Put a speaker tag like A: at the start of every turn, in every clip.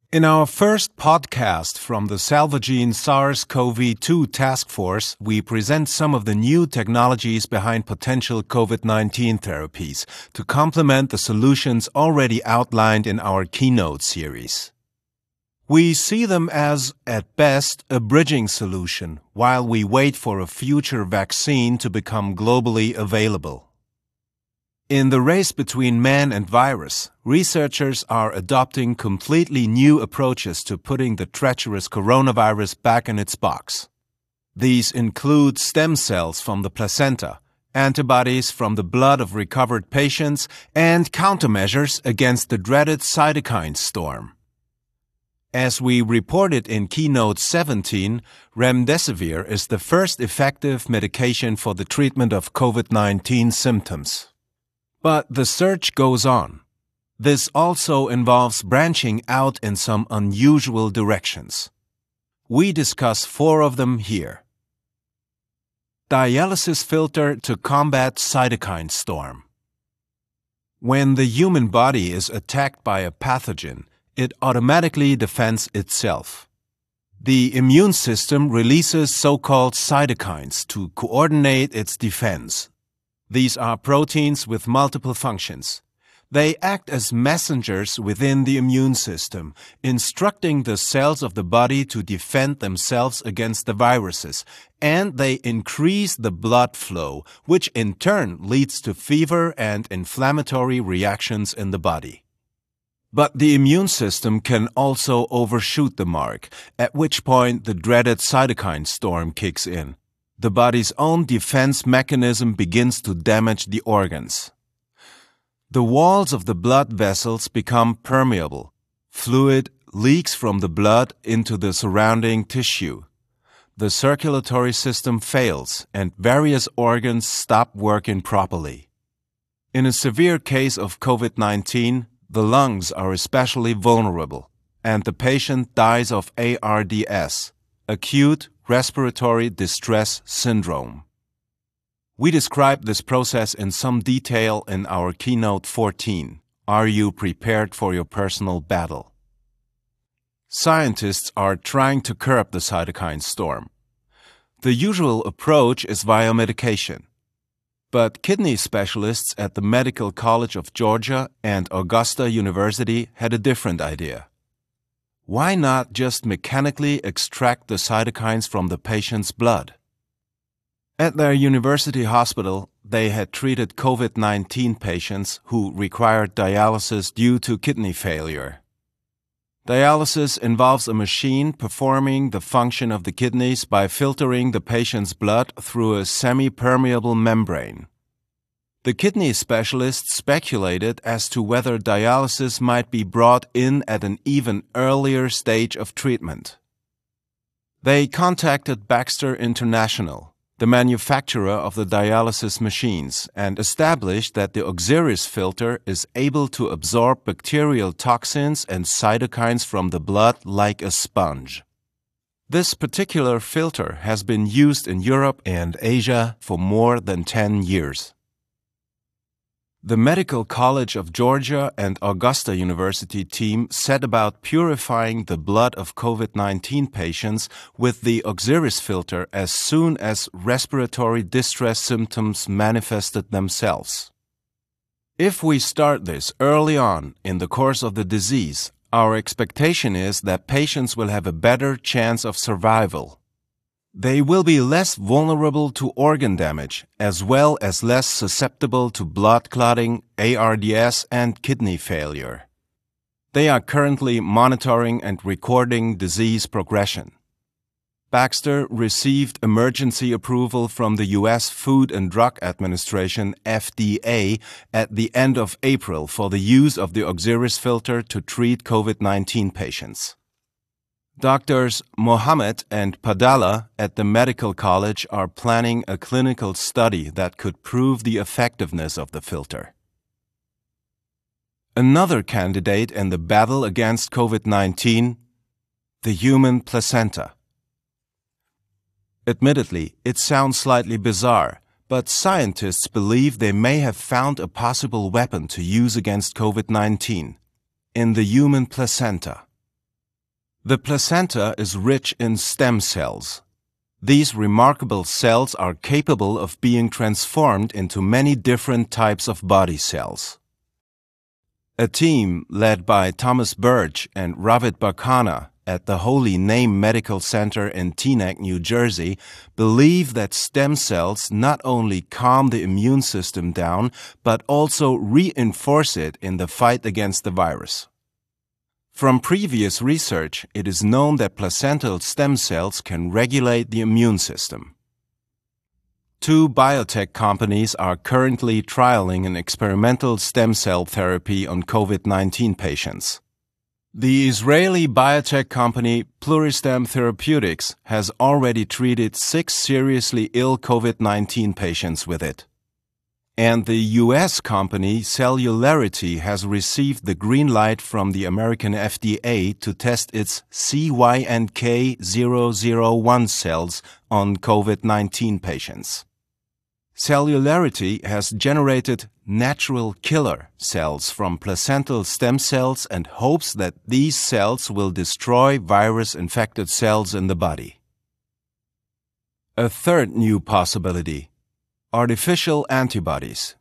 A: In our first podcast from the Celvagene SARS-CoV-2 Task Force, we present some of the new technologies behind potential COVID-19 therapies to complement the solutions already outlined in our Keynote series. We see them as, at best, a bridging solution while we wait for a future vaccine to become globally available. In the race between man and virus, researchers are adopting completely new approaches to putting the treacherous coronavirus back in its box. These include stem cells from the placenta, antibodies from the blood of recovered patients, and countermeasures against the dreaded cytokine storm. As we reported in Keynote 17, remdesivir is the first effective medication for the treatment of COVID-19 symptoms. But the search goes on. This also involves branching out in some unusual directions. We discuss 4 of them here. Dialysis filter to combat cytokine storm. When the human body is attacked by a pathogen, it automatically defends itself. The immune system releases so-called cytokines to coordinate its defense. These are proteins with multiple functions. They act as messengers within the immune system, instructing the cells of the body to defend themselves against the viruses, and they increase the blood flow, which in turn leads to fever and inflammatory reactions in the body. But the immune system can also overshoot the mark, at which point the dreaded cytokine storm kicks in. The body's own defense mechanism begins to damage the organs. The walls of the blood vessels become permeable. Fluid leaks from the blood into the surrounding tissue. The circulatory system fails, and various organs stop working properly. In a severe case of COVID-19, the lungs are especially vulnerable, and the patient dies of ARDS, acute respiratory distress syndrome. We describe this process in some detail in our Keynote 14, Are You Prepared for Your Personal Battle? Scientists are trying to curb the cytokine storm. The usual approach is via medication. But kidney specialists at the Medical College of Georgia and Augusta University had a different idea. Why not just mechanically extract the cytokines from the patient's blood? At their university hospital, they had treated COVID-19 patients who required dialysis due to kidney failure. Dialysis involves a machine performing the function of the kidneys by filtering the patient's blood through a semi-permeable membrane. The kidney specialists speculated as to whether dialysis might be brought in at an even earlier stage of treatment. They contacted Baxter International, the manufacturer of the dialysis machines, and established that the Oxiris filter is able to absorb bacterial toxins and cytokines from the blood like a sponge. This particular filter has been used in Europe and Asia for more than 10 years. The Medical College of Georgia and Augusta University team set about purifying the blood of COVID-19 patients with the Oxiris filter as soon as respiratory distress symptoms manifested themselves. If we start this early on in the course of the disease, our expectation is that patients will have a better chance of survival. They will be less vulnerable to organ damage, as well as less susceptible to blood clotting, ARDS, and kidney failure. They are currently monitoring and recording disease progression. Baxter received emergency approval from the U.S. Food and Drug Administration, FDA, at the end of April for the use of the Oxiris filter to treat COVID-19 patients. Doctors Mohammed and Padala at the Medical College are planning a clinical study that could prove the effectiveness of the filter. Another candidate in the battle against COVID-19, the human placenta. Admittedly, it sounds slightly bizarre, but scientists believe they may have found a possible weapon to use against COVID-19 in the human placenta. The placenta is rich in stem cells. These remarkable cells are capable of being transformed into many different types of body cells. A team led by Thomas Burge and Ravid Bharkana at the Holy Name Medical Center in Teaneck, New Jersey, believe that stem cells not only calm the immune system down, but also reinforce it in the fight against the virus. From previous research, it is known that placental stem cells can regulate the immune system. 2 biotech companies are currently trialing an experimental stem cell therapy on COVID-19 patients. The Israeli biotech company Pluristem Therapeutics has already treated 6 seriously ill COVID-19 patients with it. And the U.S. company Cellularity has received the green light from the American FDA to test its CYNK001 cells on COVID-19 patients. Cellularity has generated natural killer cells from placental stem cells and hopes that these cells will destroy virus-infected cells in the body. A third new possibility: artificial antibodies.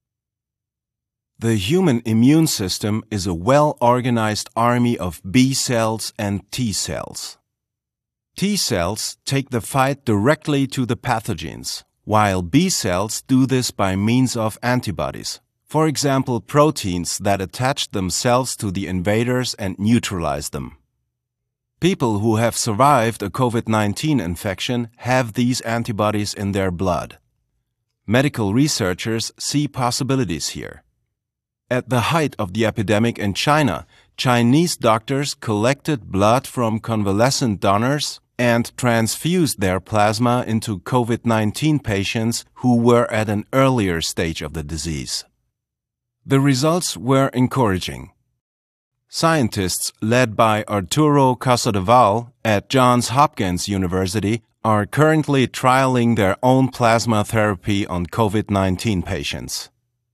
A: The human immune system is a well-organized army of B cells and T cells. T cells take the fight directly to the pathogens, while B cells do this by means of antibodies, for example proteins that attach themselves to the invaders and neutralize them. People who have survived a COVID-19 infection have these antibodies in their blood. Medical researchers see possibilities here. At the height of the epidemic in China, Chinese doctors collected blood from convalescent donors and transfused their plasma into COVID-19 patients who were at an earlier stage of the disease. The results were encouraging. Scientists led by Arturo Casadevall at Johns Hopkins University are currently trialing their own plasma therapy on COVID-19 patients.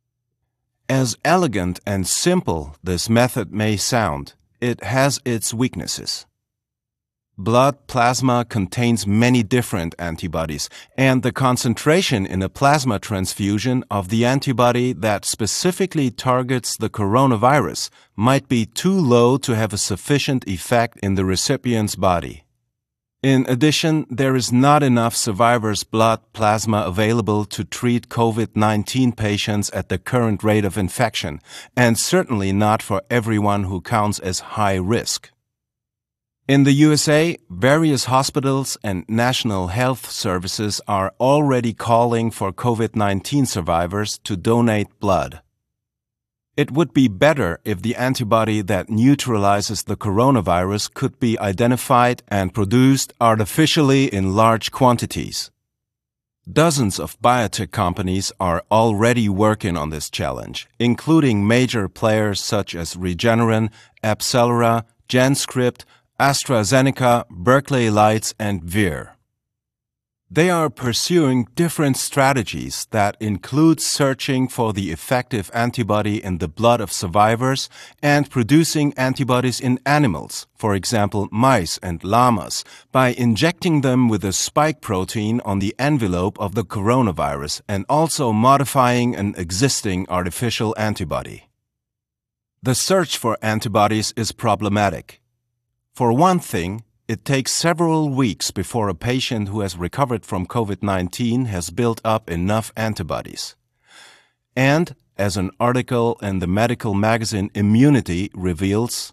A: As elegant and simple this method may sound, it has its weaknesses. Blood plasma contains many different antibodies, and the concentration in a plasma transfusion of the antibody that specifically targets the coronavirus might be too low to have a sufficient effect in the recipient's body. In addition, there is not enough survivors' blood plasma available to treat COVID-19 patients at the current rate of infection, and certainly not for everyone who counts as high risk. In the USA, various hospitals and national health services are already calling for COVID-19 survivors to donate blood. It would be better if the antibody that neutralizes the coronavirus could be identified and produced artificially in large quantities. Dozens of biotech companies are already working on this challenge, including major players such as Regeneron, AbCellera, GenScript, AstraZeneca, Berkeley Lights, and Vir. They are pursuing different strategies that include searching for the effective antibody in the blood of survivors and producing antibodies in animals, for example mice and llamas, by injecting them with a spike protein on the envelope of the coronavirus and also modifying an existing artificial antibody. The search for antibodies is problematic. For one thing, it takes several weeks before a patient who has recovered from COVID-19 has built up enough antibodies. And, as an article in the medical magazine Immunity reveals,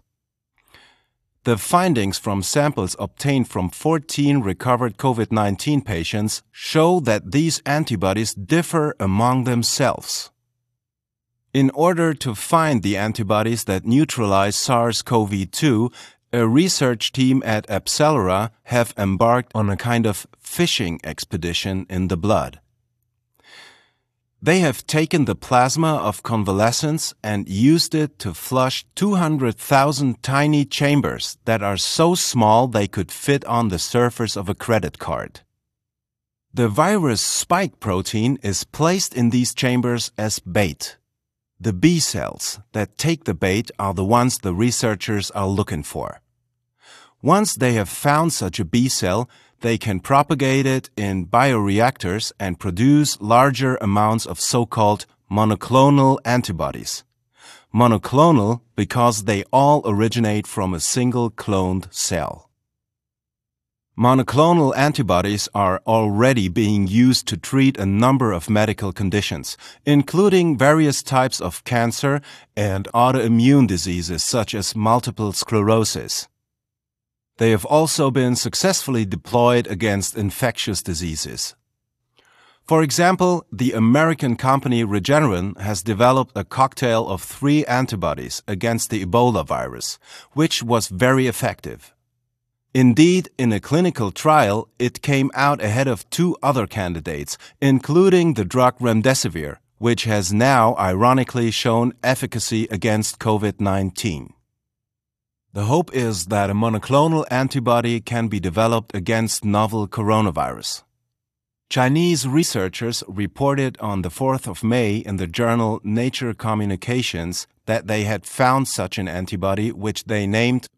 A: the findings from samples obtained from 14 recovered COVID-19 patients show that these antibodies differ among themselves. In order to find the antibodies that neutralize SARS-CoV-2, a research team at AbCellera have embarked on a kind of fishing expedition in the blood. They have taken the plasma of convalescents and used it to flush 200,000 tiny chambers that are so small they could fit on the surface of a credit card. The virus spike protein is placed in these chambers as bait. The B cells that take the bait are the ones the researchers are looking for. Once they have found such a B cell, they can propagate it in bioreactors and produce larger amounts of so-called monoclonal antibodies. Monoclonal because they all originate from a single cloned cell. Monoclonal antibodies are already being used to treat a number of medical conditions, including various types of cancer and autoimmune diseases such as multiple sclerosis. They have also been successfully deployed against infectious diseases. For example, the American company Regeneron has developed a cocktail of 3 antibodies against the Ebola virus, which was very effective. Indeed, in a clinical trial, it came out ahead of 2 other candidates, including the drug remdesivir, which has now ironically shown efficacy against COVID-19. The hope is that a monoclonal antibody can be developed against novel coronavirus. Chinese researchers reported on the 4th of May in the journal Nature Communications that they had found such an antibody which they named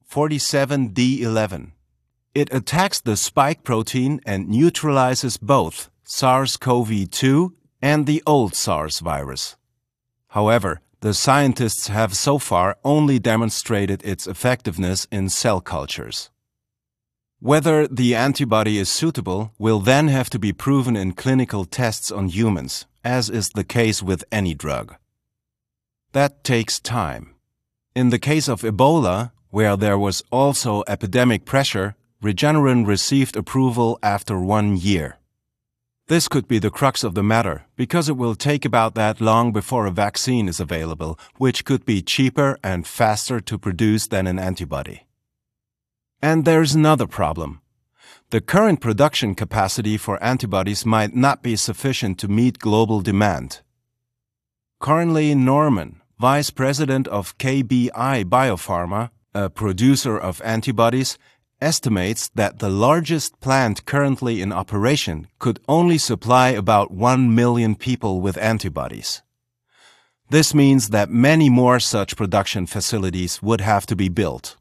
A: 47D11. It attacks the spike protein and neutralizes both SARS-CoV-2 and the old SARS virus. However, the scientists have so far only demonstrated its effectiveness in cell cultures. Whether the antibody is suitable will then have to be proven in clinical tests on humans, as is the case with any drug. That takes time. In the case of Ebola, where there was also epidemic pressure, Regeneron received approval after 1 year. This could be the crux of the matter, because it will take about that long before a vaccine is available, which could be cheaper and faster to produce than an antibody. And there's another problem. The current production capacity for antibodies might not be sufficient to meet global demand. Currently, Norman, vice president of KBI Biopharma, a producer of antibodies, estimates that the largest plant currently in operation could only supply about 1 million people with antibodies. This means that many more such production facilities would have to be built.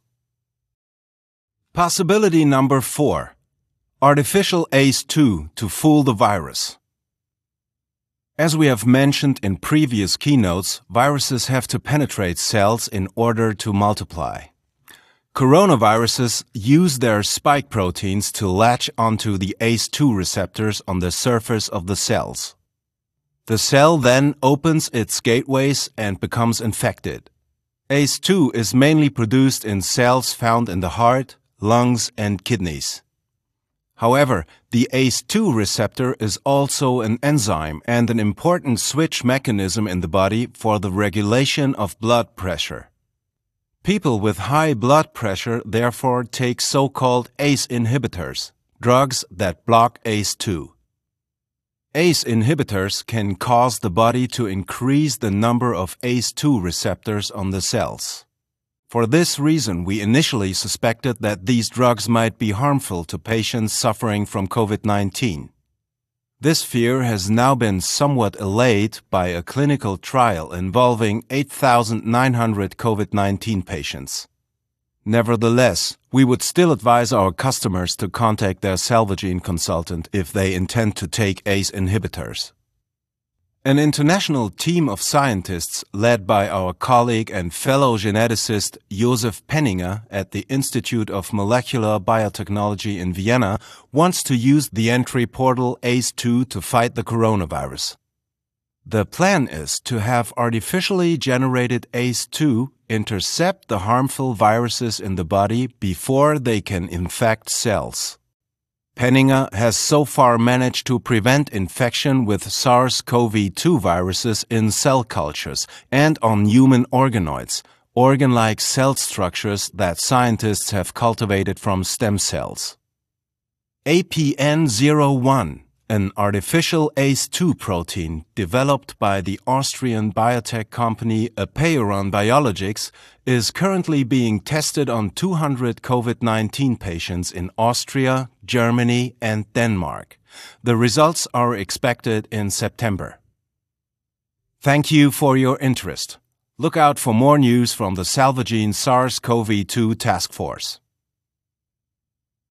A: Possibility number 4. Artificial ACE2 to fool the virus. As we have mentioned in previous keynotes, viruses have to penetrate cells in order to multiply. Coronaviruses use their spike proteins to latch onto the ACE2 receptors on the surface of the cells. The cell then opens its gateways and becomes infected. ACE2 is mainly produced in cells found in the heart, lungs, and kidneys. However, the ACE2 receptor is also an enzyme and an important switch mechanism in the body for the regulation of blood pressure. People with high blood pressure therefore take so-called ACE inhibitors, drugs that block ACE2. ACE inhibitors can cause the body to increase the number of ACE2 receptors on the cells. For this reason, we initially suspected that these drugs might be harmful to patients suffering from COVID-19. This fear has now been somewhat allayed by a clinical trial involving 8,900 COVID-19 patients. Nevertheless, we would still advise our customers to contact their Salvagene consultant if they intend to take ACE inhibitors. An international team of scientists led by our colleague and fellow geneticist Josef Penninger at the Institute of Molecular Biotechnology in Vienna wants to use the entry portal ACE2 to fight the coronavirus. The plan is to have artificially generated ACE2 intercept the harmful viruses in the body before they can infect cells. Penninger has so far managed to prevent infection with SARS-CoV-2 viruses in cell cultures and on human organoids, organ-like cell structures that scientists have cultivated from stem cells. APN01, an artificial ACE2 protein developed by the Austrian biotech company Apeiron Biologics, is currently being tested on 200 COVID-19 patients in Austria, Germany, and Denmark. The results are expected in September. Thank you for your interest. Look out for more news from the Salvagene SARS-CoV-2 Task Force.